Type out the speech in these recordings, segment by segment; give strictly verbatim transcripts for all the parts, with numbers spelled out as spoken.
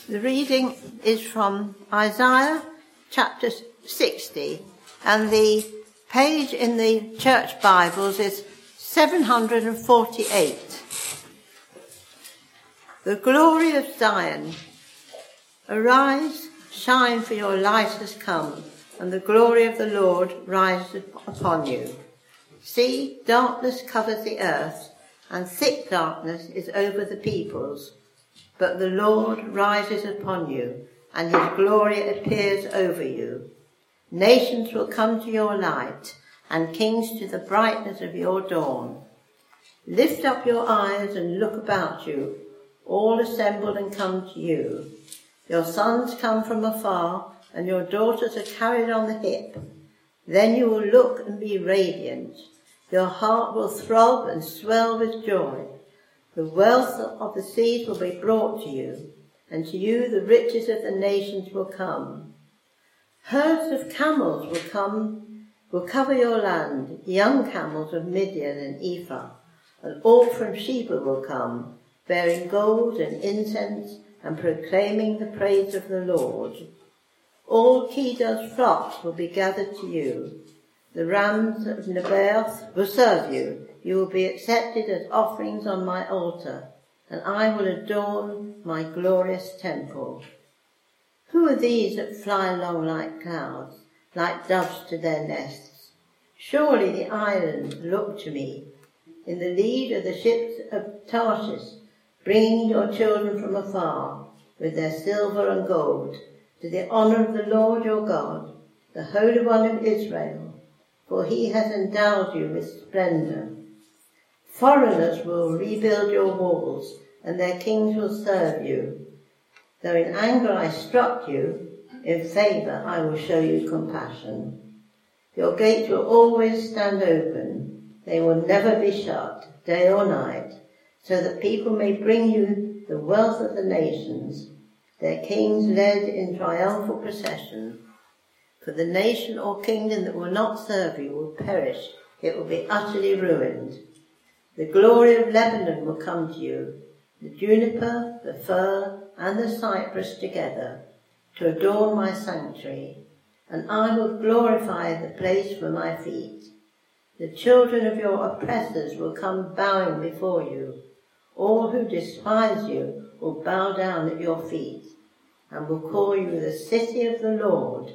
The reading is from Isaiah chapter sixty, and the page in the church Bibles is seven hundred forty-eight. The glory of Zion. Arise, shine, for your light has come, and the glory of the Lord rises upon you. See, darkness covers the earth, and thick darkness is over the peoples. But the Lord rises upon you, and his glory appears over you. Nations will come to your light, and kings to the brightness of your dawn. Lift up your eyes and look about you, all assembled and come to you. Your sons come from afar, and your daughters are carried on the hip. Then you will look and be radiant. Your heart will throb and swell with joy. The wealth of the seas will be brought to you, and to you the riches of the nations will come. Herds of camels will come, will cover your land, young camels of Midian and Ephah, and all from Sheba will come, bearing gold and incense and proclaiming the praise of the Lord. All Kedar's flocks will be gathered to you. The rams of Nebaioth will serve you. You will be accepted as offerings on my altar, and I will adorn my glorious temple. Who are these that fly along like clouds, like doves to their nests? Surely the islands look to me. In the lead of the ships of Tarshish, bringing your children from afar, with their silver and gold, to the honour of the Lord your God, the Holy One of Israel, for he has endowed you with splendour. Foreigners will rebuild your walls, and their kings will serve you. Though in anger I struck you, in favour I will show you compassion. Your gates will always stand open. They will never be shut, day or night, so that people may bring you the wealth of the nations, their kings led in triumphal procession. For the nation or kingdom that will not serve you will perish. It will be utterly ruined. The glory of Lebanon will come to you, the juniper, the fir, and the cypress together, to adorn my sanctuary, and I will glorify the place for my feet. The children of your oppressors will come bowing before you. All who despise you will bow down at your feet, and will call you the city of the Lord,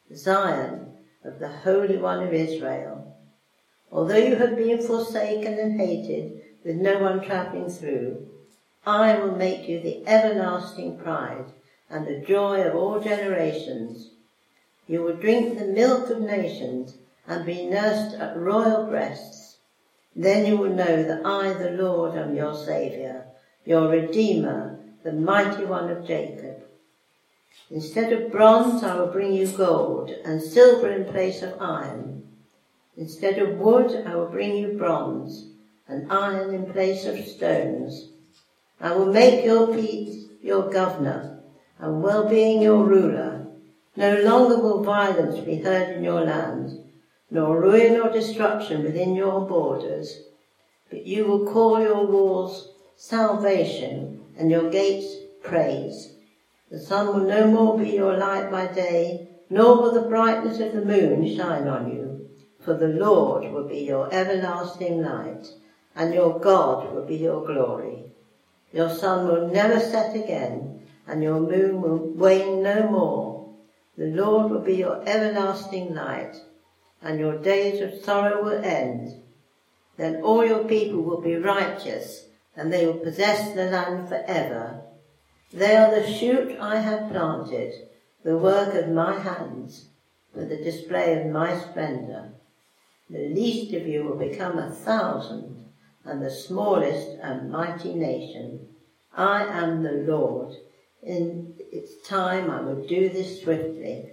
Zion of the Holy One of Israel. Although you have been forsaken and hated, with no one travelling through, I will make you the everlasting pride and the joy of all generations. You will drink the milk of nations and be nursed at royal breasts. Then you will know that I, the Lord, am your Saviour, your Redeemer, the mighty one of Jacob. Instead of bronze, I will bring you gold, and silver in place of iron. Instead of wood, I will bring you bronze, and iron in place of stones. I will make your peace your governor, and well-being your ruler. No longer will violence be heard in your land, nor ruin or destruction within your borders. But you will call your walls salvation, and your gates praise. The sun will no more be your light by day, nor will the brightness of the moon shine on you. For the Lord will be your everlasting light, and your God will be your glory. Your sun will never set again, and your moon will wane no more. The Lord will be your everlasting light, and your days of sorrow will end. Then all your people will be righteous, and they will possess the land forever. They are the shoot I have planted, the work of my hands, for the display of my splendour. The least of you will become a thousand, and the smallest a mighty nation. I am the Lord. In its time I will do this swiftly.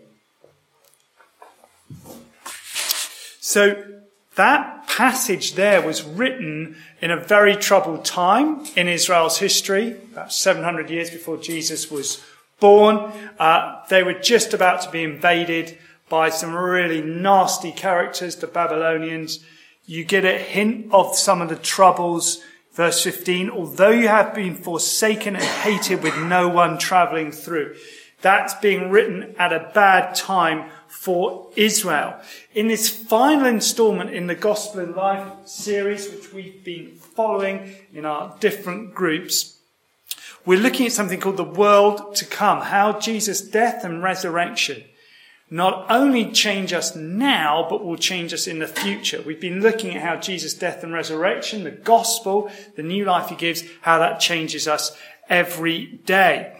So that passage there was written in a very troubled time in Israel's history, about seven hundred years before Jesus was born. Uh, they were just about to be invaded by some really nasty characters, the Babylonians. You get a hint of some of the troubles Verse fifteen, although you have been forsaken and hated with no one travelling through. That's being written at a bad time for Israel. In this final instalment in the Gospel in Life series, which we've been following in our different groups, we're looking at something called the world to come, how Jesus' death and resurrection not only change us now, but will change us in the future. We've been looking at how Jesus' death and resurrection, the gospel, the new life he gives, how that changes us every day.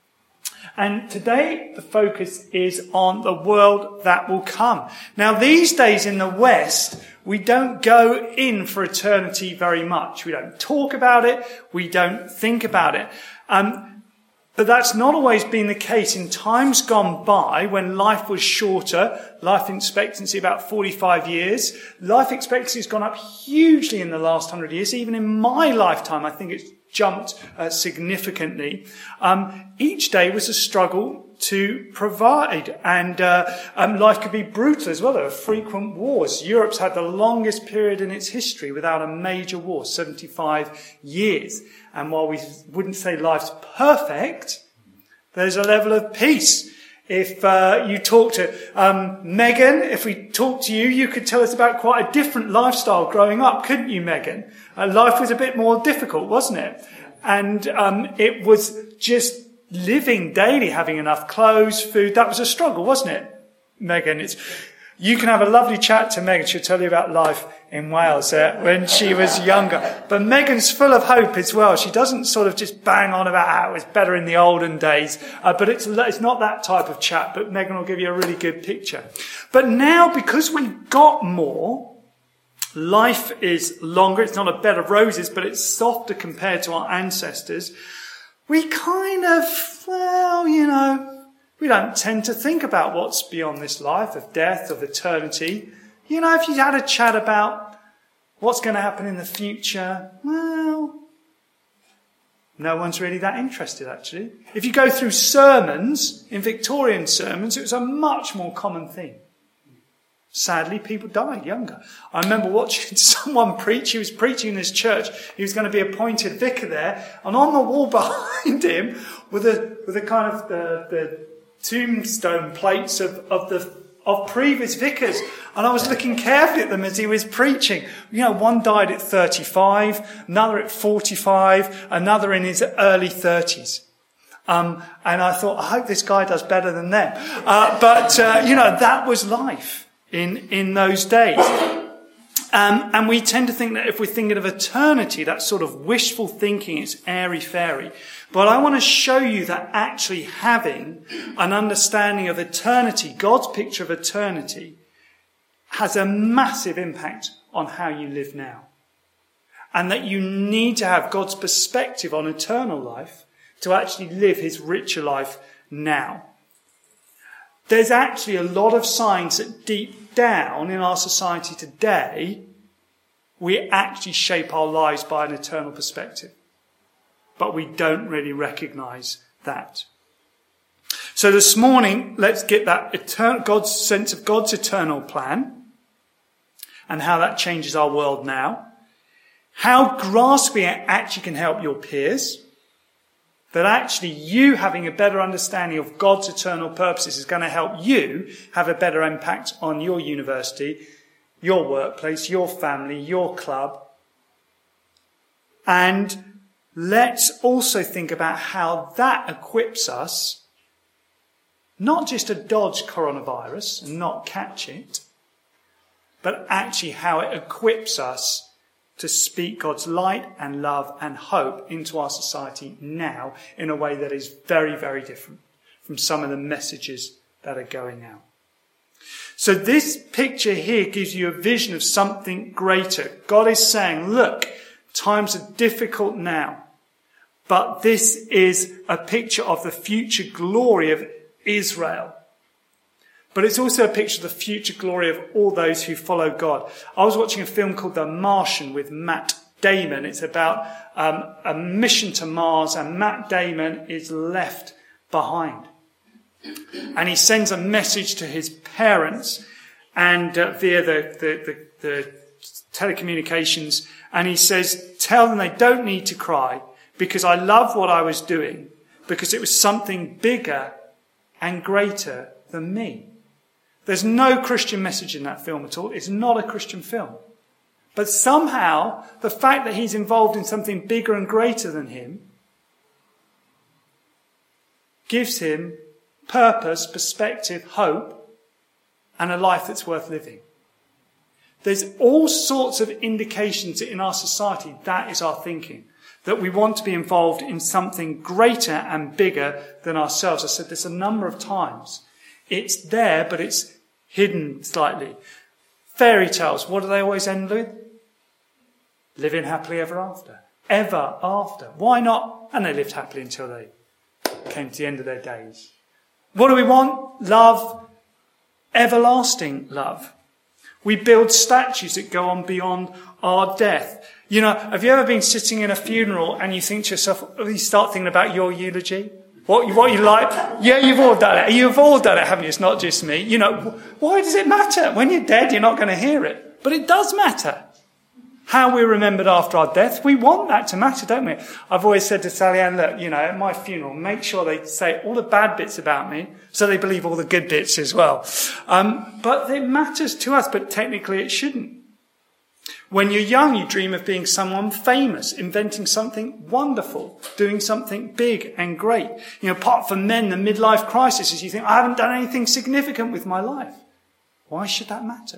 And today the focus is on the world that will come. Now these days in the West, we don't go in for eternity very much. We don't talk about it. We don't think about it. Um, But that's not always been the case. In times gone by, when life was shorter, life expectancy about forty-five years, life expectancy has gone up hugely in the last hundred years. Even in my lifetime, I think it's jumped uh, significantly. Um, each day was a struggle to provide, and uh, um, life could be brutal as well. There were frequent wars. Europe's had the longest period in its history without a major war, seventy-five years. And while we wouldn't say life's perfect, there's a level of peace. If uh, you talk to um, Megan, if we talk to you, you could tell us about quite a different lifestyle growing up, couldn't you, Megan? Uh, life was a bit more difficult, wasn't it? And um, it was just living daily, having enough clothes, food. That was a struggle, wasn't it, Megan? It's, you can have a lovely chat to Megan. She'll tell you about life in Wales uh, when she was younger. But Megan's full of hope as well. She doesn't sort of just bang on about how it was better in the olden days. Uh, but it's, it's not that type of chat. But Megan will give you a really good picture. But now, because we've got more, life is longer. It's not a bed of roses, but it's softer compared to our ancestors. We kind of, well, you know, we don't tend to think about what's beyond this life, of death, of eternity. You know, if you had a chat about what's going to happen in the future, well, no one's really that interested, actually. If you go through sermons, in Victorian sermons, it was a much more common thing. Sadly, people died younger. I remember watching someone preach. He was preaching in this church. He was going to be appointed vicar there. And on the wall behind him were the, were the kind of the, the tombstone plates of, of the of previous vicars. And I was looking carefully at them as he was preaching. You know, one died at thirty-five, another at forty-five, another in his early thirties. Um, and I thought, I hope this guy does better than them. Uh, but, uh, you know, that was life in, in those days. Um, and we tend to think that if we're thinking of eternity, that's sort of wishful thinking, it's airy-fairy. But I want to show you that actually having an understanding of eternity, God's picture of eternity, has a massive impact on how you live now. And that you need to have God's perspective on eternal life to actually live his richer life now. There's actually a lot of signs that deep down in our society today, we actually shape our lives by an eternal perspective. But we don't really recognise that. So this morning, let's get that eternal, God's sense of God's eternal plan and how that changes our world now. How grasping it actually can help your peers. That actually you having a better understanding of God's eternal purposes is going to help you have a better impact on your university, your workplace, your family, your club. And let's also think about how that equips us not just to dodge coronavirus and not catch it, but actually how it equips us to speak God's light and love and hope into our society now in a way that is very, very different from some of the messages that are going out. So this picture here gives you a vision of something greater. God is saying, look, times are difficult now, but this is a picture of the future glory of Israel. But it's also a picture of the future glory of all those who follow God. I was watching a film called The Martian with Matt Damon. It's about um, a mission to Mars, and Matt Damon is left behind. And he sends a message to his parents and uh, via the, the, the, the telecommunications, and he says tell them they don't need to cry because I love what I was doing, because it was something bigger and greater than me. There's no Christian message in that film at all. It's not a Christian film. But somehow, the fact that he's involved in something bigger and greater than him gives him purpose, perspective, hope, and a life that's worth living. There's all sorts of indications in our society that is our thinking, that we want to be involved in something greater and bigger than ourselves. I said this a number of times. It's there, but it's hidden slightly. Fairy tales, what do they always end with? Living happily ever after. Ever after. Why not? And they lived happily until they came to the end of their days. What do we want? Love. Everlasting love. We build statues that go on beyond our death. You know, have you ever been sitting in a funeral and you think to yourself, you start thinking about your eulogy? What you, what you like? Yeah, you've all done it. You've all done it, haven't you? It's not just me. You know, why does it matter? When you're dead, you're not going to hear it. But it does matter. How we're remembered after our death, we want that to matter, don't we? I've always said to Sally Ann, look, you know, at my funeral, make sure they say all the bad bits about me so they believe all the good bits as well. Um, but it matters to us, but technically it shouldn't. When you're young, you dream of being someone famous, inventing something wonderful, doing something big and great. You know, apart from then, the midlife crisis is you think, I haven't done anything significant with my life. Why should that matter?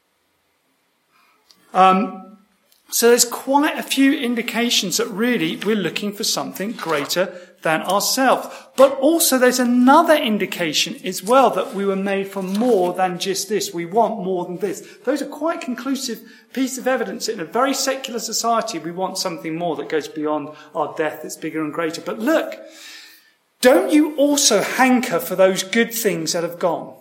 Um, So there's quite a few indications that really we're looking for something greater than ourselves. But also there's another indication as well that we were made for more than just this. We want more than this. Those are quite conclusive piece of evidence that in a very secular society we want something more that goes beyond our death that's bigger and greater. But look, don't you also hanker for those good things that have gone?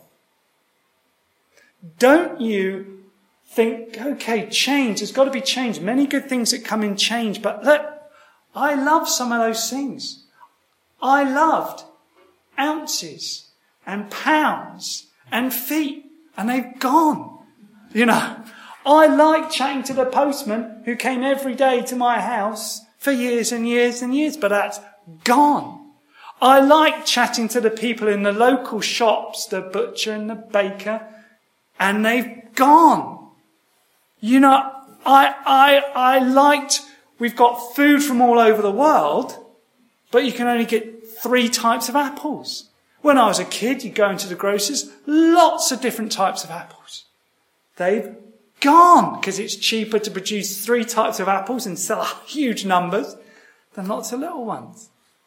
Don't you think, okay, change, there's got to be change. Many good things that come in change. But look, I love some of those things. I loved ounces and pounds and feet, and they've gone. You know, I like chatting to the postman who came every day to my house for years and years and years, but that's gone. I like chatting to the people in the local shops, the butcher and the baker, and they've gone. You know, I, I, I liked, we've got food from all over the world, but you can only get three types of apples. When I was a kid, you go into the grocers, lots of different types of apples. They've gone because it's cheaper to produce three types of apples and sell huge numbers than lots of little ones.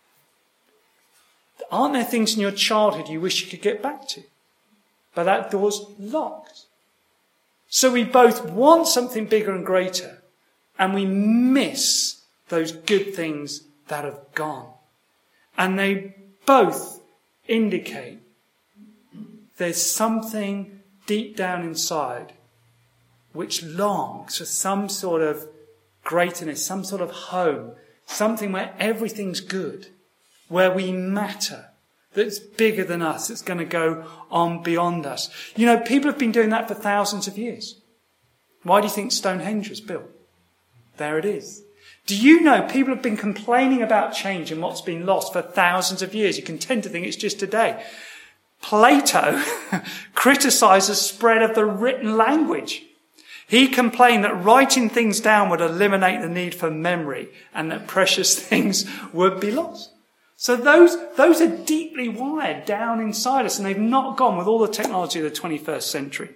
Aren't there things in your childhood you wish you could get back to? But that door's locked. So we both want something bigger and greater, and we miss those good things that have gone. And they both indicate there's something deep down inside which longs for some sort of greatness, some sort of home, something where everything's good, where we matter, that's bigger than us, that's going to go on beyond us. You know, people have been doing that for thousands of years. Why do you think Stonehenge was built? There it is. Do you know people have been complaining about change and what's been lost for thousands of years? You can tend to think it's just today. Plato criticized the spread of the written language. He complained that writing things down would eliminate the need for memory and that precious things would be lost. So those, those are deeply wired down inside us, and they've not gone with all the technology of the twenty-first century.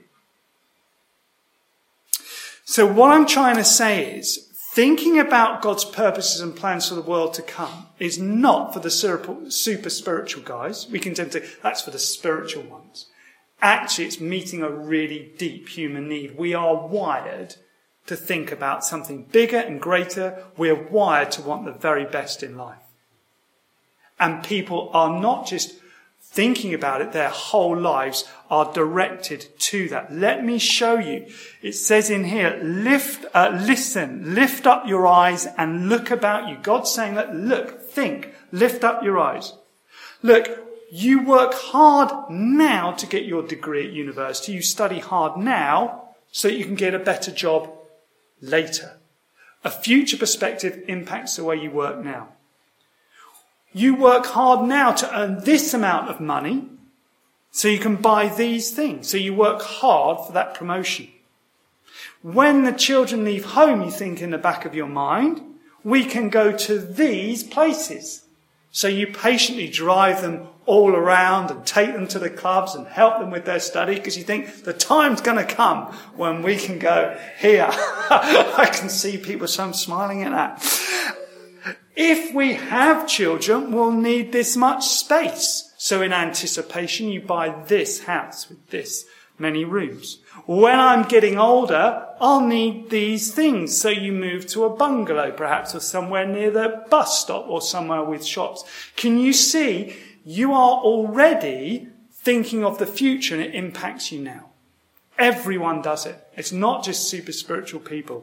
So what I'm trying to say is, thinking about God's purposes and plans for the world to come is not for the super spiritual guys. We can tend to, that's for the spiritual ones. Actually, it's meeting a really deep human need. We are wired to think about something bigger and greater. We're wired to want the very best in life. And people are not just thinking about it, their whole lives are directed to that. Let me show you. It says in here, lift, uh, listen, lift up your eyes and look about you. God's saying that, look, think, lift up your eyes. Look, you work hard now to get your degree at university. You study hard now so that you can get a better job later. A future perspective impacts the way you work now. You work hard now to earn this amount of money so you can buy these things. So you work hard for that promotion. When the children leave home, you think in the back of your mind, we can go to these places. So you patiently drive them all around and take them to the clubs and help them with their study because you think the time's going to come when we can go here. I can see people, some smiling at that. If we have children, we'll need this much space. So in anticipation, you buy this house with this many rooms. When I'm getting older, I'll need these things. So you move to a bungalow, perhaps, or somewhere near the bus stop or somewhere with shops. Can you see? You are already thinking of the future and it impacts you now. Everyone does it. It's not just super spiritual people.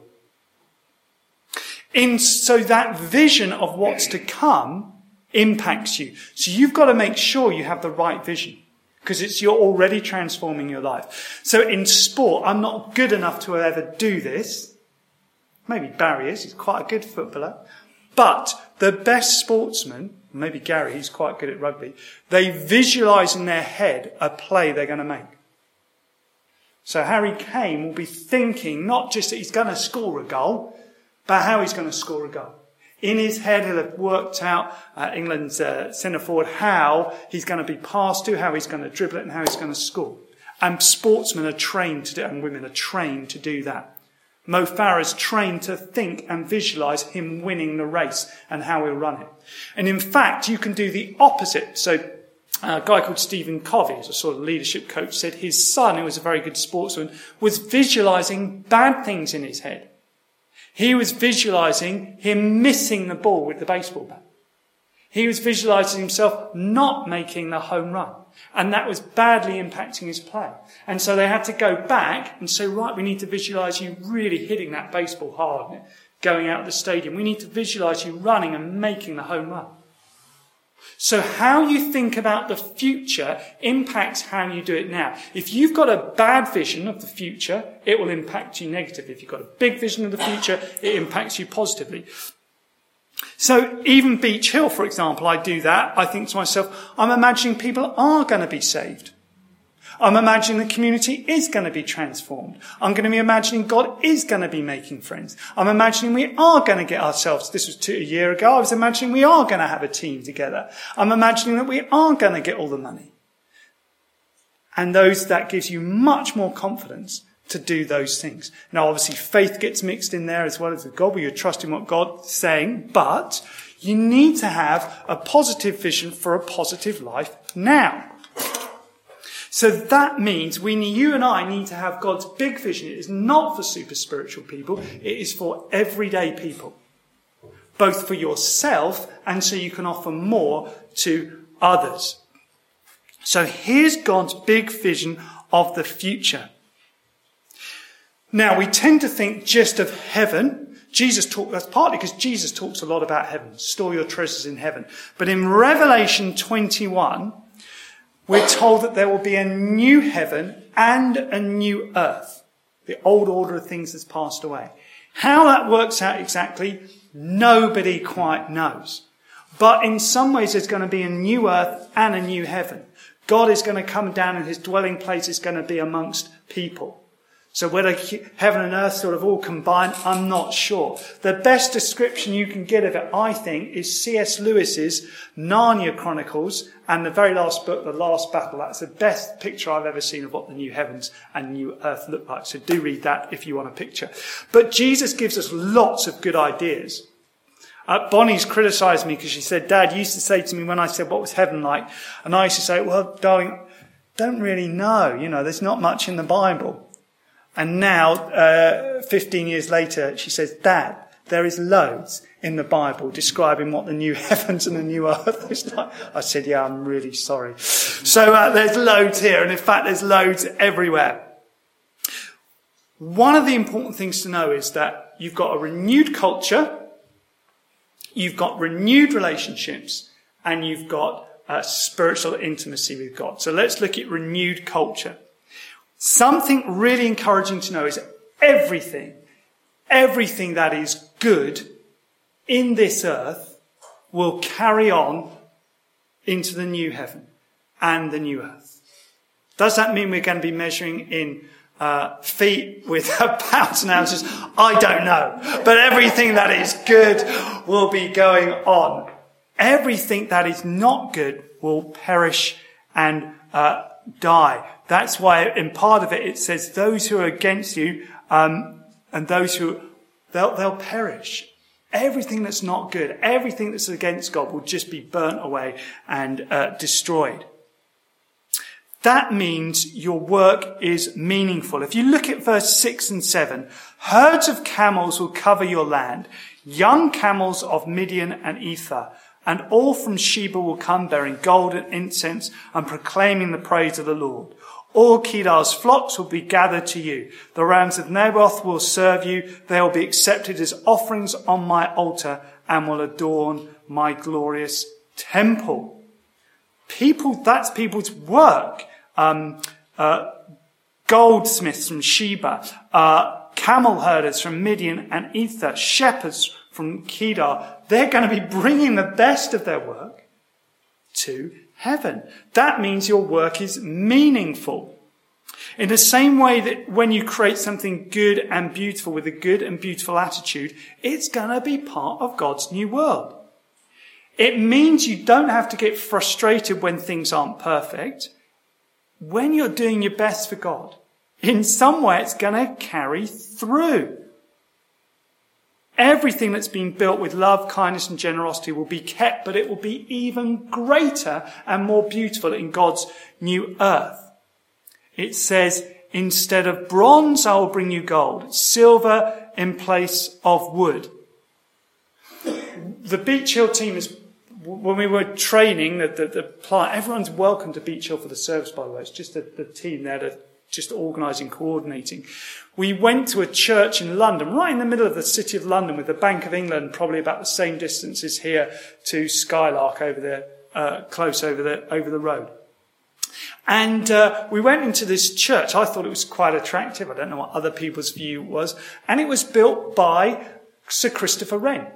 In, so that vision of what's to come impacts you. So you've got to make sure you have the right vision because it's you're already transforming your life. So in sport, I'm not good enough to ever do this. Maybe Barry is. He's quite a good footballer. But the best sportsmen, maybe Gary, he's quite good at rugby, they visualise in their head a play they're going to make. So Harry Kane will be thinking not just that he's going to score a goal, but how he's going to score a goal. In his head, he'll have worked out uh, England's uh, centre forward how he's going to be passed to, how he's going to dribble it, and how he's going to score. And sportsmen are trained to do, and women are trained to do that. Mo Farah's trained to think and visualise him winning the race and how he'll run it. And in fact, you can do the opposite. So a guy called Stephen Covey, as a sort of leadership coach, said his son, who was a very good sportsman, was visualising bad things in his head. He was visualising him missing the ball with the baseball bat. He was visualising himself not making the home run. And that was badly impacting his play. And so they had to go back and say, right, we need to visualise you really hitting that baseball hard, going out of the stadium. We need to visualise you running and making the home run. So how you think about the future impacts how you do it now. If you've got a bad vision of the future, it will impact you negatively. If you've got a big vision of the future, it impacts you positively. So even Beach Hill, for example, I do that. I think to myself, I'm imagining people are going to be saved. I'm imagining the community is going to be transformed. I'm going to be imagining God is going to be making friends. I'm imagining we are going to get ourselves, this was two, a year ago, I was imagining we are going to have a team together. I'm imagining that we are going to get all the money. And those, that gives you much more confidence to do those things. Now, obviously, faith gets mixed in there as well as the God, where you're trusting what God's saying, but you need to have a positive vision for a positive life now. So that means we, you and I need to have God's big vision. It is not for super spiritual people. It is for everyday people, both for yourself and so you can offer more to others. So here's God's big vision of the future. Now, we tend to think just of heaven. Jesus talked, that's partly because Jesus talks a lot about heaven. Store your treasures in heaven. But in Revelation twenty-one, we're told that there will be a new heaven and a new earth. The old order of things has passed away. How that works out exactly, nobody quite knows. But in some ways, there's going to be a new earth and a new heaven. God is going to come down and his dwelling place is going to be amongst people. So whether heaven and earth sort of all combine, I'm not sure. The best description you can get of it, I think, is C S Lewis's Narnia Chronicles and the very last book, The Last Battle. That's the best picture I've ever seen of what the new heavens and new earth look like. So do read that if you want a picture. But Jesus gives us lots of good ideas. Uh, Bonnie's criticised me because she said, Dad, you used to say to me when I said, what was heaven like? And I used to say, well, darling, don't really know. You know, there's not much in the Bible. And now, uh, fifteen years later, she says, Dad, there is loads in the Bible describing what the new heavens and the new earth is like. I said, yeah, I'm really sorry. So uh, there's loads here. And in fact, there's loads everywhere. One of the important things to know is that you've got a renewed culture, you've got renewed relationships, and you've got uh, spiritual intimacy with God. So let's look at renewed culture. Something really encouraging to know is everything, everything that is good in this earth will carry on into the new heaven and the new earth. Does that mean we're going to be measuring in uh, feet with pounds and ounces? I don't know. But everything that is good will be going on. Everything that is not good will perish and uh, die. That's why in part of it, it says those who are against you um, and those who, they'll, they'll perish. Everything that's not good, everything that's against God will just be burnt away and uh, destroyed. That means your work is meaningful. If you look at verse six and seven, herds of camels will cover your land, young camels of Midian and Ephah, and all from Sheba will come bearing gold and incense and proclaiming the praise of the Lord. All Kedar's flocks will be gathered to you. The rams of Naboth will serve you. They will be accepted as offerings on my altar and will adorn my glorious temple. People, that's people's work. Um, uh, goldsmiths from Sheba, uh, camel herders from Midian and Ephah, shepherds from Kedar. They're going to be bringing the best of their work to heaven. That means your work is meaningful. In the same way that when you create something good and beautiful with a good and beautiful attitude, it's going to be part of God's new world. It means you don't have to get frustrated when things aren't perfect. When you're doing your best for God, in some way it's going to carry through. Everything that's been built with love, kindness and generosity will be kept, but it will be even greater and more beautiful in God's new earth. It says, instead of bronze, I will bring you gold, silver in place of wood. The Beach Hill team is, when we were training the, the, the plant, everyone's welcome to Beach Hill for the service, by the way. It's just the, the team there to just organising, coordinating. We went to a church in London, right in the middle of the city of London, with the Bank of England, probably about the same distance as here to Skylark over there, uh, close over the, over the road. And uh, we went into this church. I thought it was quite attractive. I don't know what other people's view was. And it was built by Sir Christopher Wren.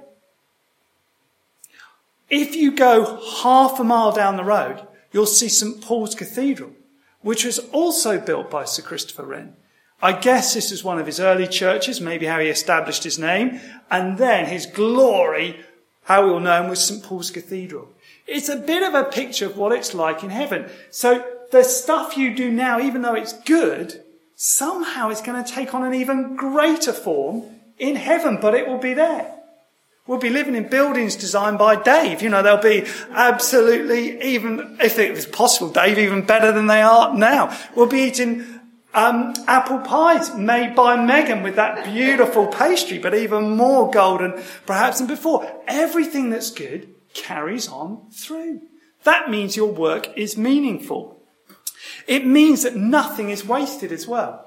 If you go half a mile down the road, you'll see St Paul's Cathedral, which was also built by Sir Christopher Wren. I guess this is one of his early churches, maybe how he established his name. And then his glory, how we all know him, was St Paul's Cathedral. It's a bit of a picture of what it's like in heaven. So the stuff you do now, even though it's good, somehow it's going to take on an even greater form in heaven, but it will be there. We'll be living in buildings designed by Dave. You know, they'll be absolutely, even if it was possible, Dave, even better than they are now. We'll be eating um, apple pies made by Megan with that beautiful pastry, but even more golden perhaps than before. Everything that's good carries on through. That means your work is meaningful. It means that nothing is wasted as well.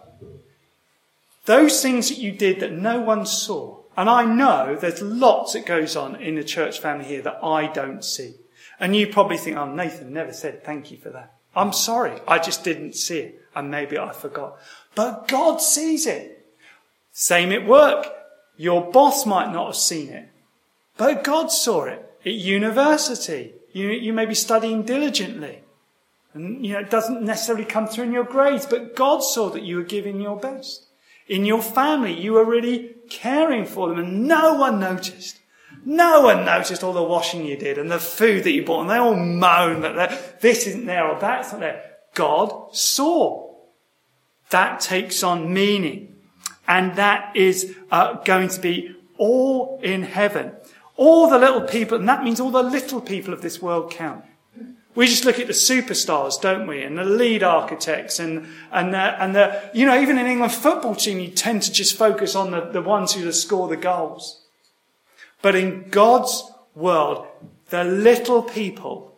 Those things that you did that no one saw, and I know there's lots that goes on in the church family here that I don't see. And you probably think, oh, Nathan never said thank you for that. I'm sorry, I just didn't see it. And maybe I forgot. But God sees it. Same at work. Your boss might not have seen it. But God saw it. At university, you, you may be studying diligently. And, you know, it doesn't necessarily come through in your grades. But God saw that you were giving your best. In your family, you were really caring for them, and no one noticed. No one noticed all the washing you did and the food that you bought, and they all moan that this isn't there or that's not there. God saw. That takes on meaning, and that is uh, going to be all in heaven. All the little people, and that means all the little people of this world count. We just look at the superstars, don't we? And the lead architects and, and the, and the, you know, even in England football team, you tend to just focus on the, the ones who score the goals. But in God's world, the little people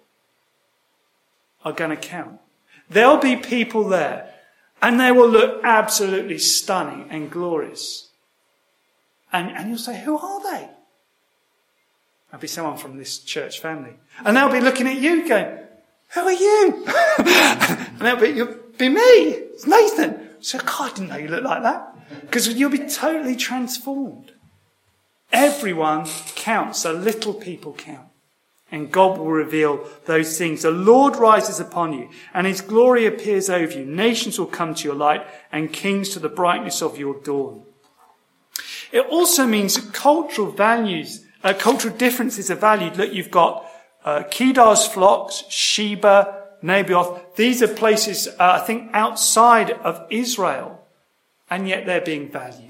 are going to count. There'll be people there and they will look absolutely stunning and glorious. And, and you'll say, who are they? There'll be someone from this church family. And they'll be looking at you going, who are you? And they'll be, you'll be me. It's Nathan. So, God, I didn't know you looked like that. Because you'll be totally transformed. Everyone counts. So little people count. And God will reveal those things. The Lord rises upon you, and his glory appears over you. Nations will come to your light, and kings to the brightness of your dawn. It also means that cultural values, uh, cultural differences are valued. Look, you've got uh, Kedar's flocks, Sheba, Naboth. These are places, uh, I think, outside of Israel, and yet they're being valued.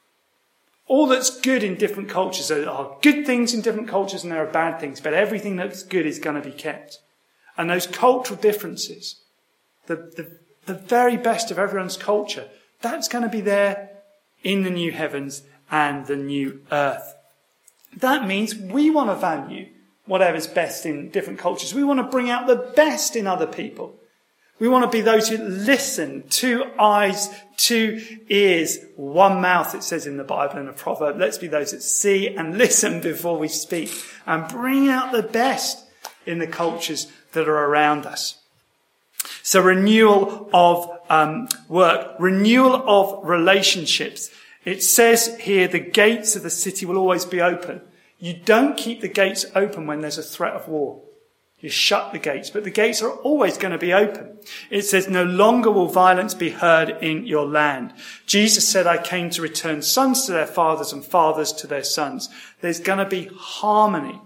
All that's good in different cultures, there are good things in different cultures and there are bad things, but everything that's good is going to be kept. And those cultural differences, the, the, the very best of everyone's culture, that's going to be there in the new heavens and the new earth. That means we want to value whatever's best in different cultures. We want to bring out the best in other people. We want to be those who listen, two eyes, two ears, one mouth, it says in the Bible in a proverb. Let's be those that see and listen before we speak and bring out the best in the cultures that are around us. So renewal of um, work, renewal of relationships. It says here the gates of the city will always be open. You don't keep the gates open when there's a threat of war. You shut the gates, but the gates are always going to be open. It says, no longer will violence be heard in your land. Jesus said, I came to return sons to their fathers and fathers to their sons. There's going to be harmony.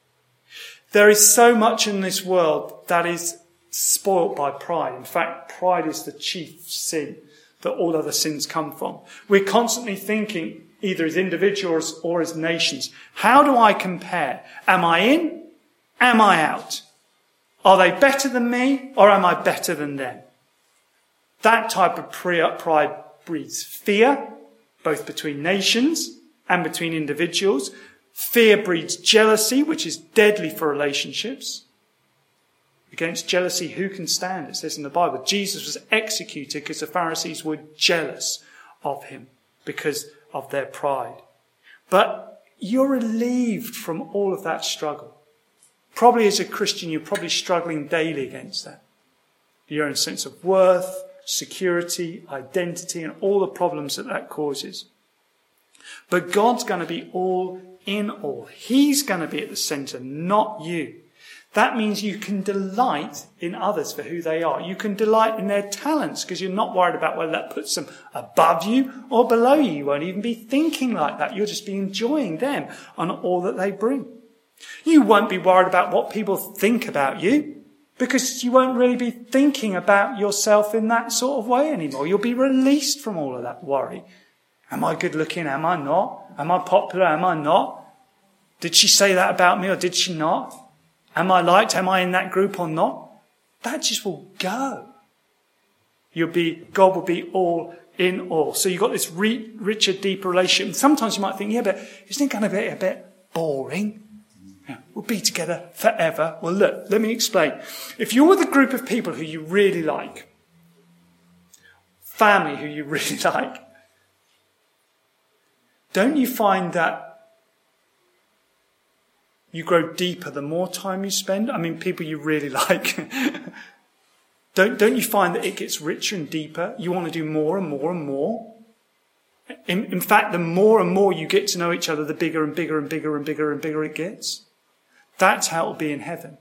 There is so much in this world that is spoilt by pride. In fact, pride is the chief sin that all other sins come from. We're constantly thinking, either as individuals or as nations, how do I compare? Am I in? Am I out? Are they better than me or am I better than them? That type of pride breeds fear, both between nations and between individuals. Fear breeds jealousy, which is deadly for relationships. Against jealousy, who can stand? It says in the Bible, Jesus was executed because the Pharisees were jealous of him because of their pride. But you're relieved from all of that struggle. Probably as a Christian, you're probably struggling daily against that. Your own sense of worth, security, identity, and all the problems that that causes. But God's going to be all in all. He's going to be at the centre, not you. That means you can delight in others for who they are. You can delight in their talents because you're not worried about whether that puts them above you or below you. You won't even be thinking like that. You'll just be enjoying them and all that they bring. You won't be worried about what people think about you because you won't really be thinking about yourself in that sort of way anymore. You'll be released from all of that worry. Am I good looking? Am I not? Am I popular? Am I not? Did she say that about me or did she not? Am I liked? Am I in that group or not? That just will go. You'll be, God will be all in all. So you've got this re- richer, deeper relationship. And sometimes you might think, yeah, but isn't it going to be a bit boring? Yeah, we'll be together forever. Well, look, let me explain. If you're with a group of people who you really like, family who you really like, don't you find that you grow deeper the more time you spend? I mean, people you really like. don't, don't you find that it gets richer and deeper? You want to do more and more and more? In, in fact, the more and more you get to know each other, the bigger and bigger and bigger and bigger and bigger it gets. That's how it'll be in heaven.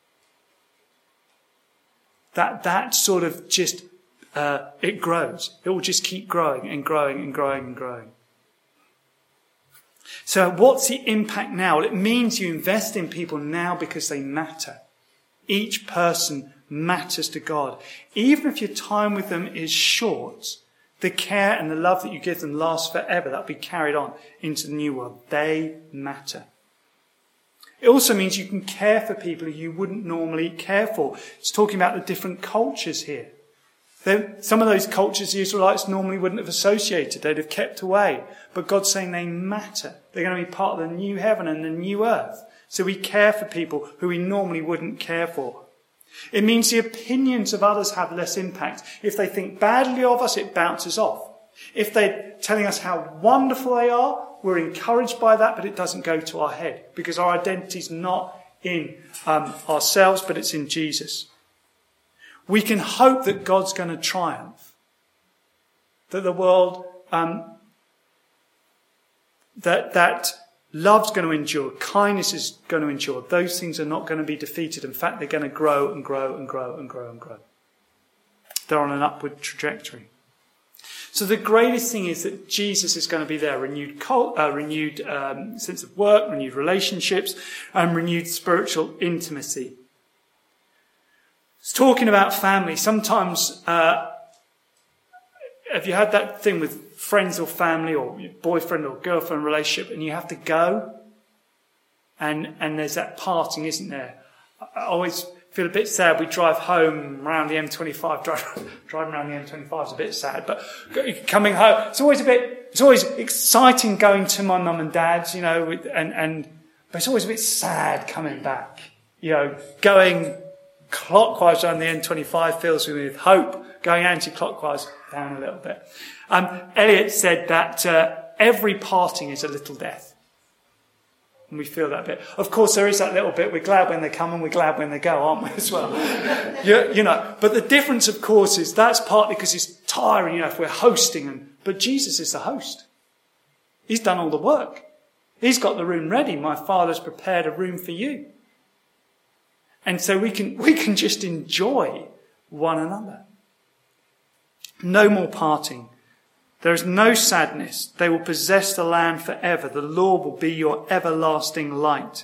That, that sort of just, uh, it grows. It will just keep growing and growing and growing and growing. So what's the impact now? Well, it means you invest in people now because they matter. Each person matters to God. Even if your time with them is short, the care and the love that you give them lasts forever. That'll be carried on into the new world. They matter. It also means you can care for people you wouldn't normally care for. It's talking about the different cultures here. Some of those cultures the Israelites normally wouldn't have associated. They'd have kept away. But God's saying they matter. They're going to be part of the new heaven and the new earth. So we care for people who we normally wouldn't care for. It means the opinions of others have less impact. If they think badly of us, it bounces off. If they're telling us how wonderful they are, we're encouraged by that, but it doesn't go to our head. Because our identity is not in um, ourselves, but it's in Jesus. We can hope that God's going to triumph. That the world, um, that, that Love's going to endure. Kindness is going to endure. Those things are not going to be defeated. In fact, they're going to grow and grow and grow and grow and grow. They're on an upward trajectory. So the greatest thing is that Jesus is going to be there. Renewed, uh, renewed um, sense of work, renewed relationships, and renewed spiritual intimacy. It's talking about family. Sometimes, uh, have you had that thing with friends or family or your boyfriend or girlfriend relationship, and you have to go, and and there's that parting, isn't there? I always feel a bit sad. We drive home around the M twenty-five. Drive, driving around the M twenty-five is a bit sad, but coming home, it's always a bit. It's always exciting going to my mum and dad's, you know, and and but it's always a bit sad coming back. You know, going clockwise down the M twenty-five fills me with hope. Going anti-clockwise down a little bit. Um, Eliot said that uh, every parting is a little death. And we feel that bit. Of course, there is that little bit. We're glad when they come and we're glad when they go, aren't we, as well? you, you know, but the difference, of course, is that's partly because it's tiring, you know, if we're hosting. And, but Jesus is the host. He's done all the work. He's got the room ready. My Father's prepared a room for you. And so we can, we can just enjoy one another. No more parting. There is no sadness. They will possess the land forever. The Lord will be your everlasting light.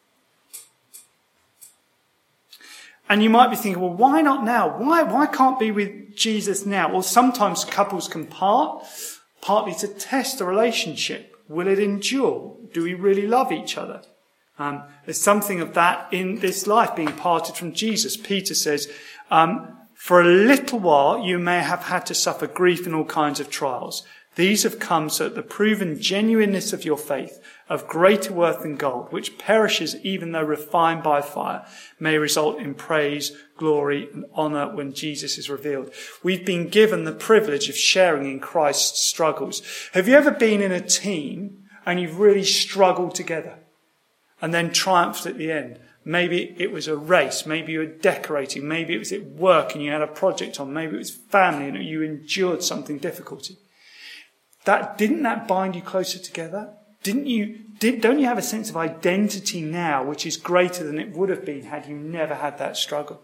And you might be thinking, well, why not now? Why, why can't be with Jesus now? Well, sometimes couples can part, partly to test a relationship. Will it endure? Do we really love each other? Um, there's something of that in this life, being parted from Jesus. Peter says, um, for a little while you may have had to suffer grief in all kinds of trials. These have come so that the proven genuineness of your faith, of greater worth than gold, which perishes even though refined by fire, may result in praise, glory and honour when Jesus is revealed. We've been given the privilege of sharing in Christ's struggles. Have you ever been in a team and you've really struggled together and then triumphed at the end? Maybe it was a race. Maybe you were decorating. Maybe it was at work and you had a project on. Maybe it was family and you endured something difficulty. That, didn't that bind you closer together? Didn't you, did, don't you have a sense of identity now which is greater than it would have been had you never had that struggle?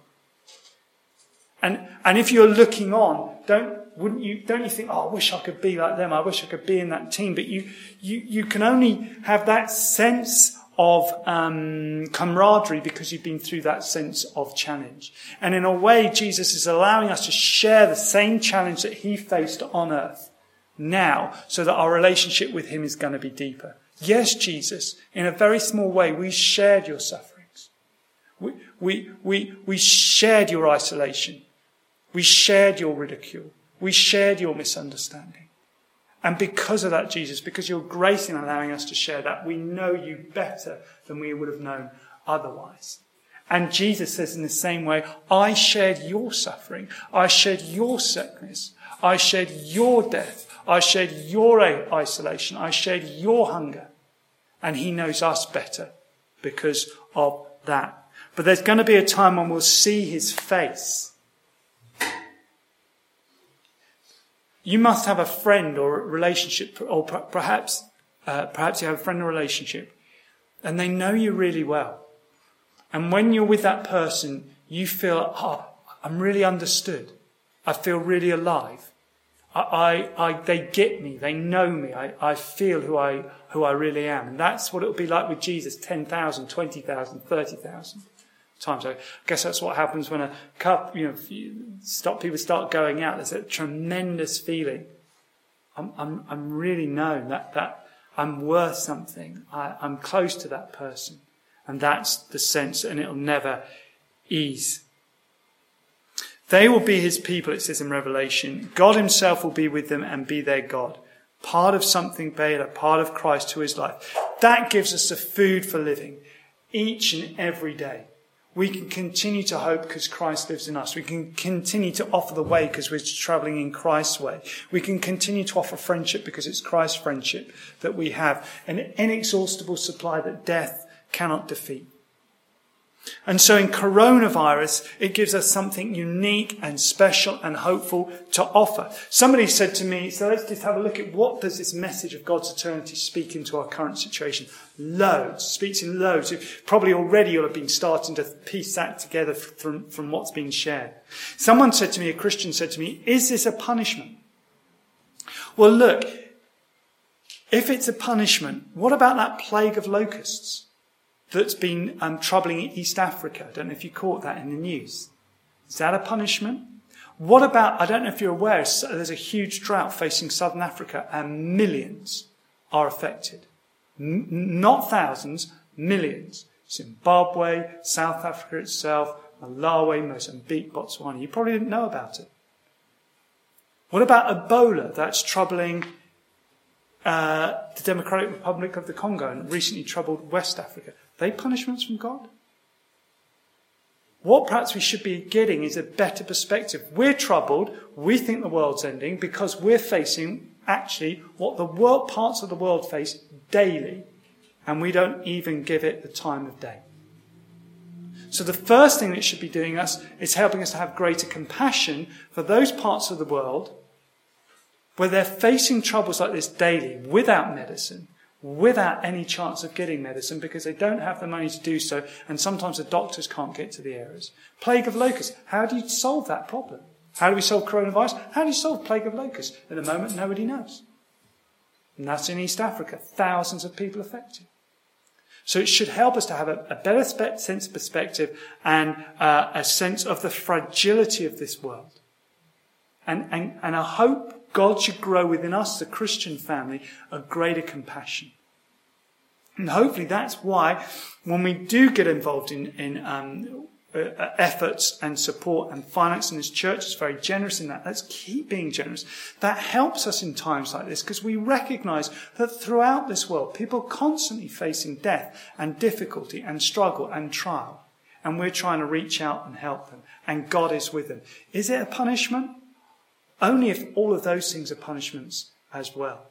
And, and if you're looking on, don't, wouldn't you, don't you think, oh, I wish I could be like them. I wish I could be in that team. But you, you, you can only have that sense of um, camaraderie because you've been through that sense of challenge. And in a way, Jesus is allowing us to share the same challenge that he faced on earth now, so that our relationship with him is going to be deeper. Yes, Jesus, in a very small way, we shared your sufferings. We, we, we, we shared your isolation. We shared your ridicule. We shared your misunderstanding. And because of that, Jesus, because your grace in allowing us to share that, we know you better than we would have known otherwise. And Jesus says in the same way, I shared your suffering. I shared your sickness. I shared your death. I shared your isolation. I shared your hunger. And he knows us better because of that. But there's going to be a time when we'll see his face. You must have a friend or a relationship, or perhaps, uh, perhaps you have a friend or relationship, and they know you really well. And when you're with that person, you feel, oh, I'm really understood. I feel really alive. I, I, I they get me. They know me. I, I feel who I, who I really am. And that's what it will be like with Jesus, ten thousand, twenty thousand, thirty thousand. Times. I guess that's what happens when a couple, you know, you stop people start going out. There's a tremendous feeling. I'm, I'm, I'm really known that that I'm worth something. I, I'm close to that person, and that's the sense, and it'll never ease. They will be his people, it says in Revelation. God himself will be with them and be their God. Part of something better, part of Christ who is life. That gives us the food for living each and every day. We can continue to hope because Christ lives in us. We can continue to offer the way because we're travelling in Christ's way. We can continue to offer friendship because it's Christ's friendship that we have. An inexhaustible supply that death cannot defeat. And so in coronavirus, it gives us something unique and special and hopeful to offer. Somebody said to me, so let's just have a look at what does this message of God's eternity speak into our current situation. Loads, speaks in loads. Probably already you'll have been starting to piece that together from, from what's been shared. Someone said to me, a Christian said to me, is this a punishment? Well, look, if it's a punishment, what about that plague of locusts that's been um, troubling East Africa? I don't know if you caught that in the news. Is that a punishment? What about, I don't know if you're aware, there's a huge drought facing southern Africa and millions are affected. M- not thousands, millions. Zimbabwe, South Africa itself, Malawi, Mozambique, Botswana. You probably didn't know about it. What about Ebola that's troubling uh, the Democratic Republic of the Congo and recently troubled West Africa? Are they punishments from God? What perhaps we should be getting is a better perspective. We're troubled. We think the world's ending because we're facing actually what the world, parts of the world face daily, and we don't even give it the time of day. So the first thing that should be doing us is helping us to have greater compassion for those parts of the world where they're facing troubles like this daily without medicine, without any chance of getting medicine because they don't have the money to do so, and sometimes the doctors can't get to the areas. Plague of locusts. How do you solve that problem? How do we solve coronavirus? How do you solve plague of locusts? At the moment, nobody knows. And that's in East Africa. Thousands of people affected. So it should help us to have a, a better spe- sense of perspective and uh, a sense of the fragility of this world. And, and, and I hope God should grow within us, the Christian family, a greater compassion. And hopefully that's why when we do get involved in, in um, uh, efforts and support and finance, and this church is very generous in that, let's keep being generous. That helps us in times like this because we recognise that throughout this world, people are constantly facing death and difficulty and struggle and trial. And we're trying to reach out and help them. And God is with them. Is it a punishment? Only if all of those things are punishments as well.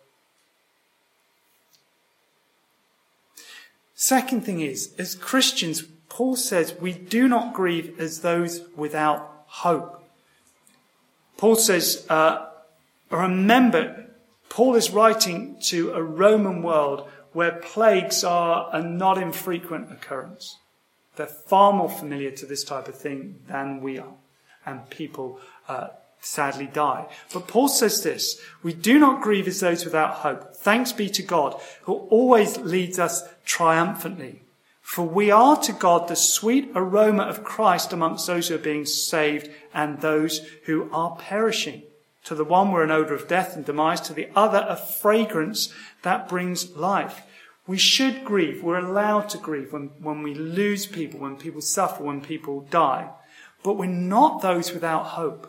Second thing is, as Christians, Paul says we do not grieve as those without hope. Paul says, uh, remember, Paul is writing to a Roman world where plagues are a not infrequent occurrence. They're far more familiar to this type of thing than we are. And people uh, sadly die. But Paul says this, we do not grieve as those without hope. Thanks be to God, who always leads us triumphantly. For we are to God the sweet aroma of Christ amongst those who are being saved and those who are perishing. To the one we're an odour of death and demise, to the other a fragrance that brings life. We should grieve. We're allowed to grieve when, when we lose people, when people suffer, when people die. But we're not those without hope.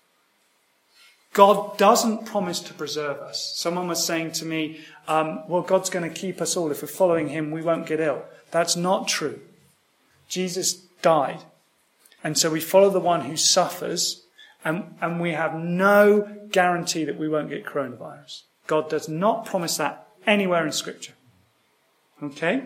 God doesn't promise to preserve us. Someone was saying to me, um, well, God's going to keep us all. If we're following him, we won't get ill. That's not true. Jesus died. And so we follow the one who suffers, and, and we have no guarantee that we won't get coronavirus. God does not promise that anywhere in Scripture. Okay?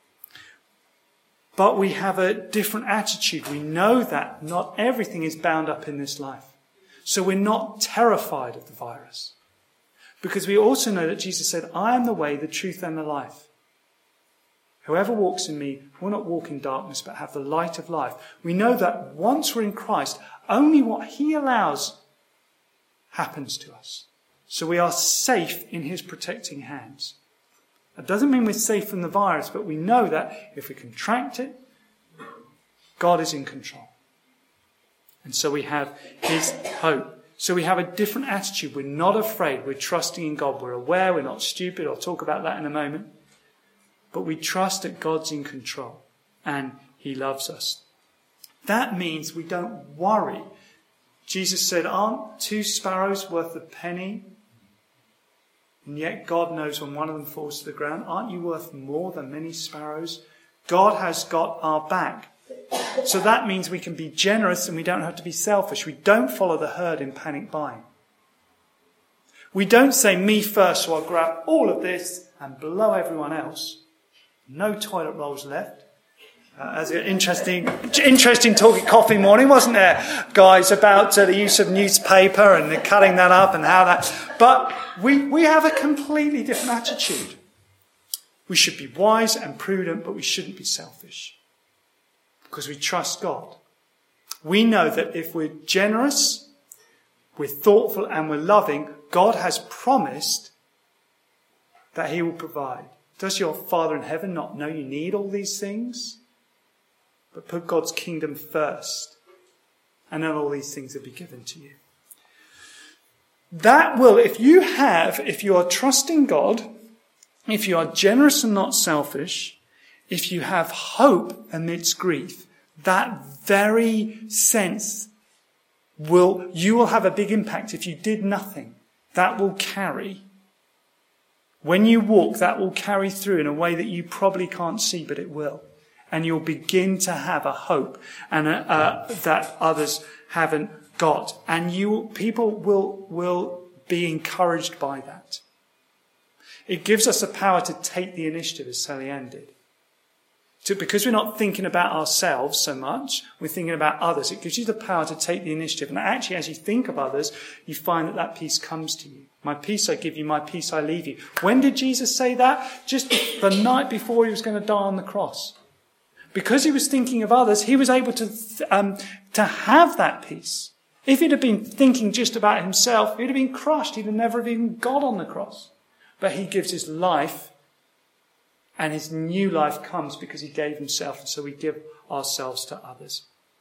But we have a different attitude. We know that not everything is bound up in this life. So we're not terrified of the virus. Because we also know that Jesus said, I am the way, the truth, and the life. Whoever walks in me will not walk in darkness, but have the light of life. We know that once we're in Christ, only what he allows happens to us. So we are safe in his protecting hands. That doesn't mean we're safe from the virus, but we know that if we contract it, God is in control. And so we have his hope. So we have a different attitude. We're not afraid. We're trusting in God. We're aware. We're not stupid. I'll talk about that in a moment. But we trust that God's in control and he loves us. That means we don't worry. Jesus said, aren't two sparrows worth a penny? And yet God knows when one of them falls to the ground. Aren't you worth more than many sparrows? God has got our back. So that means we can be generous and we don't have to be selfish. We don't follow the herd in panic buying. We don't say me first, so I'll grab all of this and blow everyone else. No toilet rolls left. Uh, as an interesting, interesting talk at coffee morning, wasn't there, guys, about uh, the use of newspaper and the cutting that up and how that. But we we have a completely different attitude. We should be wise and prudent, but we shouldn't be selfish because we trust God. We know that if we're generous, we're thoughtful, and we're loving, God has promised that He will provide. Does your Father in heaven not know you need all these things? But put God's kingdom first, and then all these things will be given to you. That will, if you have, if you are trusting God, if you are generous and not selfish, if you have hope amidst grief, that very sense will, you will have a big impact. If you did nothing, that will carry. When you walk, that will carry through in a way that you probably can't see, but it will. And you'll begin to have a hope and a, uh, that others haven't got. And you, people will, will be encouraged by that. It gives us the power to take the initiative, as Sally Ann did. To, because we're not thinking about ourselves so much, we're thinking about others. It gives you the power to take the initiative. And actually, as you think of others, you find that that peace comes to you. My peace I give you, my peace I leave you. When did Jesus say that? Just the night before he was going to die on the cross. Because he was thinking of others, he was able to um, to have that peace. If he'd have been thinking just about himself, he'd have been crushed. He'd have never have even got on the cross. But he gives his life, and his new life comes because he gave himself, and so we give ourselves to others.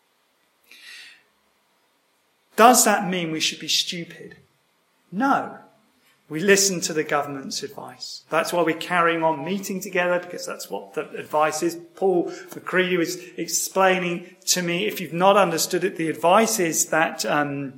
Does that mean we should be stupid? No. We listen to the government's advice. That's why we're carrying on meeting together, because that's what the advice is. Paul Macready was explaining to me, if you've not understood it, the advice is that um,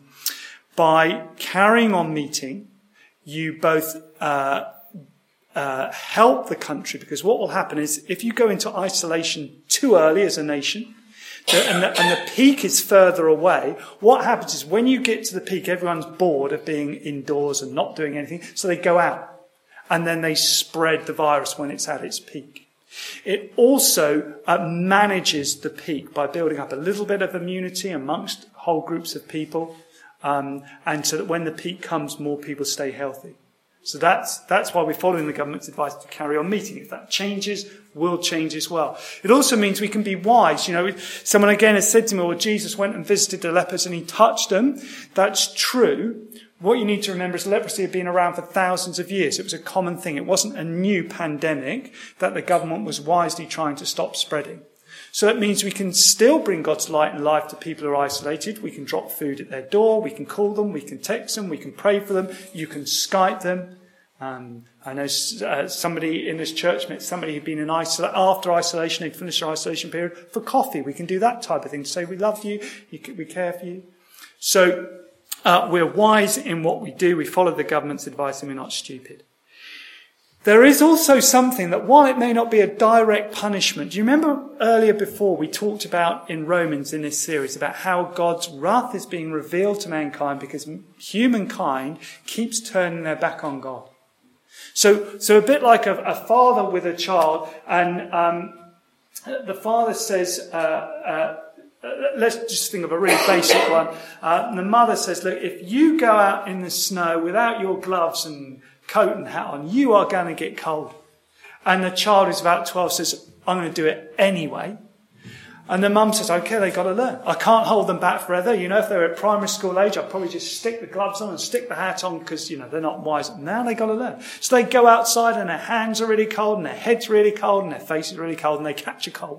by carrying on meeting, you both uh, uh, help the country, because what will happen is if you go into isolation too early as a nation, And the, and the peak is further away, what happens is when you get to the peak, everyone's bored of being indoors and not doing anything, so they go out. And then they spread the virus when it's at its peak. It also uh, manages the peak by building up a little bit of immunity amongst whole groups of people, um, and so that when the peak comes, more people stay healthy. So that's that's why we're following the government's advice to carry on meeting. If that changes, we'll change as well. It also means we can be wise. You know, someone again has said to me, well, Jesus went and visited the lepers and he touched them. That's true. What you need to remember is leprosy had been around for thousands of years. It was a common thing. It wasn't a new pandemic that the government was wisely trying to stop spreading. So that means we can still bring God's light and life to people who are isolated. We can drop food at their door. We can call them. We can text them. We can pray for them. You can Skype them. Um, I know uh, somebody in this church met somebody who'd been in isolation, after isolation, they'd finished their isolation period for coffee. We can do that type of thing to say we love you, you we care for you. So uh, we're wise in what we do. We follow the government's advice and we're not stupid. There is also something that, while it may not be a direct punishment, do you remember earlier before we talked about in Romans in this series about how God's wrath is being revealed to mankind because humankind keeps turning their back on God. So, so a bit like a, a father with a child, and um, the father says, uh, uh, let's just think of a really basic one. Uh, the mother says, look, if you go out in the snow without your gloves and coat and hat on, you are going to get cold. And the child who's about twelve says, I'm going to do it anyway. And the mum says, okay, they've got to learn. I can't hold them back forever. You know, if they were at primary school age, I'd probably just stick the gloves on and stick the hat on because, you know, they're not wise. Now they've got to learn. So they go outside and their hands are really cold and their head's really cold and their face is really cold and they catch a cold.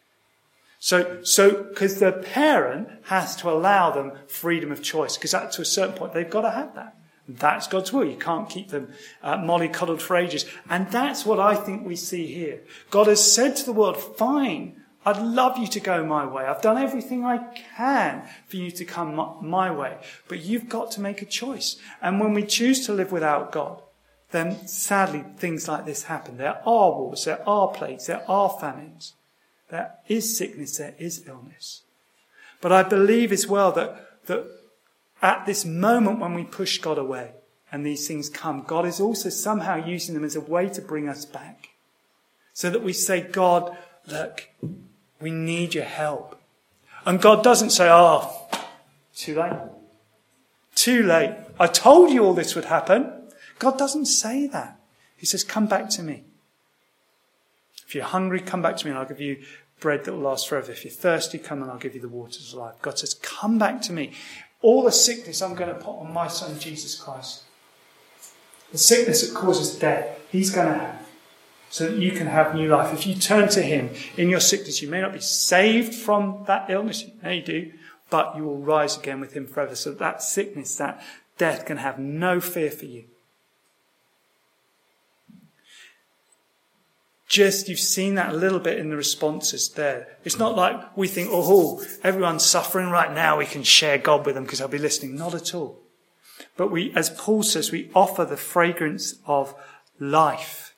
So, so, because the parent has to allow them freedom of choice, because up to a certain point they've got to have that. That's God's will. You can't keep them uh, mollycoddled for ages. And that's what I think we see here. God has said to the world, fine, I'd love you to go my way. I've done everything I can for you to come my way. But you've got to make a choice. And when we choose to live without God, then sadly things like this happen. There are wars, there are plagues, there are famines. There is sickness, there is illness. But I believe as well that, that at this moment when we push God away and these things come, God is also somehow using them as a way to bring us back. So that we say, God, look, We need your help. And God doesn't say, oh, too late. Too late. I told you all this would happen. God doesn't say that. He says, come back to me. If you're hungry, come back to me and I'll give you bread that will last forever. If you're thirsty, come and I'll give you the waters of life. God says, come back to me. All the sickness I'm going to put on my son, Jesus Christ. The sickness that causes death, he's going to have. So that you can have new life. If you turn to him in your sickness, you may not be saved from that illness. You may do. But you will rise again with him forever. So that sickness, that death can have no fear for you. Just, you've seen that a little bit in the responses there. It's not like we think, oh, everyone's suffering right now. We can share God with them because they'll be listening. Not at all. But we, as Paul says, we offer the fragrance of life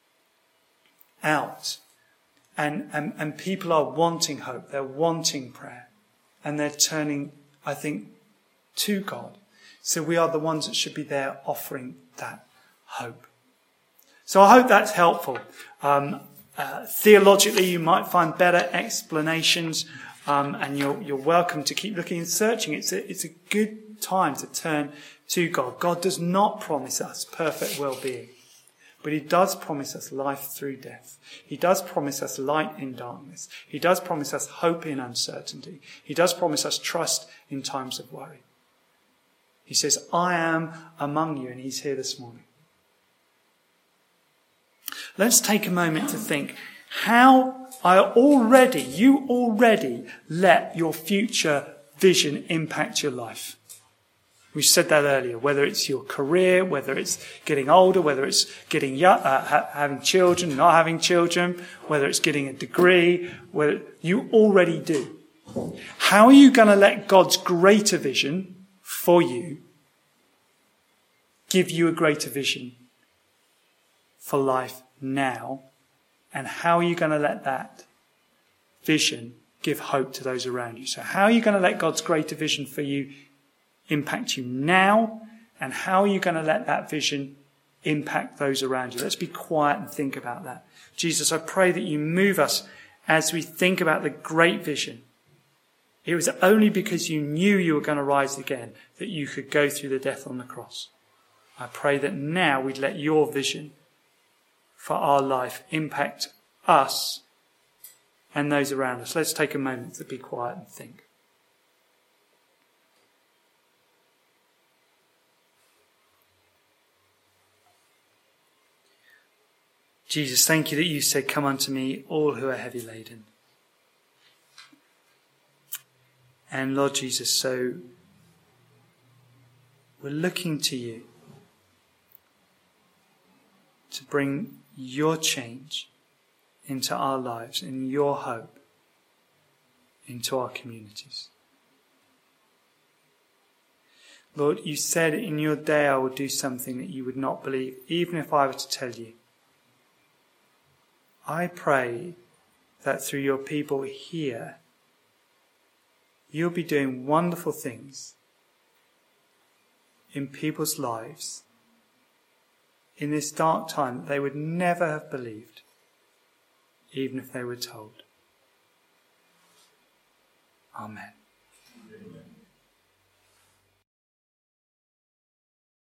out. And, and, and people are wanting hope. They're wanting prayer. And they're turning, I think, to God. So we are the ones that should be there offering that hope. So I hope that's helpful. Um, uh, theologically, you might find better explanations, um, and you're, you're welcome to keep looking and searching. It's a, it's a good time to turn to God. God does not promise us perfect well-being, but he does promise us life through death. He does promise us light in darkness. He does promise us hope in uncertainty. He does promise us trust in times of worry. He says, I am among you, and he's here this morning. Let's take a moment to think how I already, you already let your future vision impact your life. We said that earlier, whether it's your career, whether it's getting older, whether it's getting young, uh, ha- having children, not having children, whether it's getting a degree, whether you already do. How are you going to let God's greater vision for you give you a greater vision for life now? And how are you going to let that vision give hope to those around you? So how are you going to let God's greater vision for you impact you now? And how are you going to let that vision impact those around you? Let's be quiet and think about that. Jesus, I pray that you move us as we think about the great vision. It was only because you knew you were going to rise again that you could go through the death on the cross. I pray that now we'd let your vision for our life impact us and those around us. Let's take a moment to be quiet and think. Jesus, thank you that you said, come unto me, all who are heavy laden. And Lord Jesus, so we're looking to you to bring your change into our lives and your hope into our communities. Lord, you said in your day I will do something that you would not believe, even if I were to tell you. I pray that through your people here, you'll be doing wonderful things in people's lives in this dark time that they would never have believed, even if they were told. Amen.